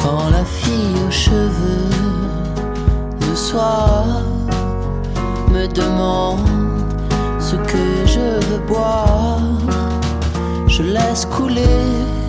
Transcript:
Quand la fille aux cheveux de soie me demande ce que je veux boire, je laisse couler